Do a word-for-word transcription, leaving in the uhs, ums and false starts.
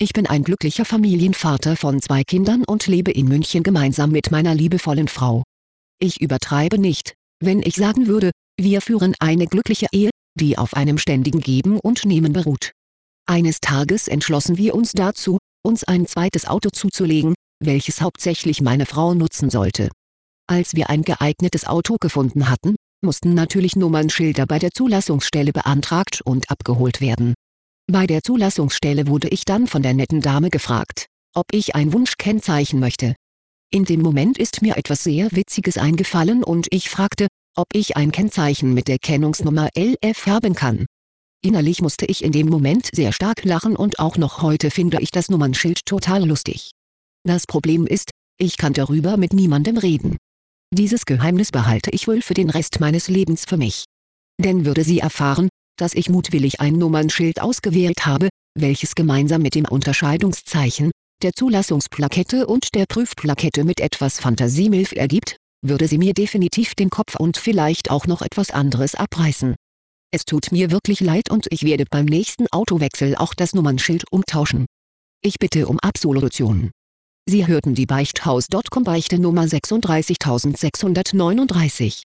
Ich bin ein glücklicher Familienvater von zwei Kindern und lebe in München gemeinsam mit meiner liebevollen Frau. Ich übertreibe nicht, wenn ich sagen würde, wir führen eine glückliche Ehe, die auf einem ständigen Geben und Nehmen beruht. Eines Tages entschlossen wir uns dazu, uns ein zweites Auto zuzulegen, welches hauptsächlich meine Frau nutzen sollte. Als wir ein geeignetes Auto gefunden hatten, mussten natürlich Nummernschilder bei der Zulassungsstelle beantragt und abgeholt werden. Bei der Zulassungsstelle wurde ich dann von der netten Dame gefragt, ob ich ein Wunschkennzeichen möchte. In dem Moment ist mir etwas sehr Witziges eingefallen und ich fragte, ob ich ein Kennzeichen mit der Kennungsnummer L F haben kann. Innerlich musste ich in dem Moment sehr stark lachen und auch noch heute finde ich das Nummernschild total lustig. Das Problem ist, ich kann darüber mit niemandem reden. Dieses Geheimnis behalte ich wohl für den Rest meines Lebens für mich. Denn würde sie erfahren, dass ich mutwillig ein Nummernschild ausgewählt habe, welches gemeinsam mit dem Unterscheidungszeichen, der Zulassungsplakette und der Prüfplakette mit etwas Fantasiemilf ergibt, würde sie mir definitiv den Kopf und vielleicht auch noch etwas anderes abreißen. Es tut mir wirklich leid und ich werde beim nächsten Autowechsel auch das Nummernschild umtauschen. Ich bitte um Absolution. Sie hörten die Beichthaus Punkt com Beichte Nummer sechsunddreißigtausendsechshundertneununddreißig.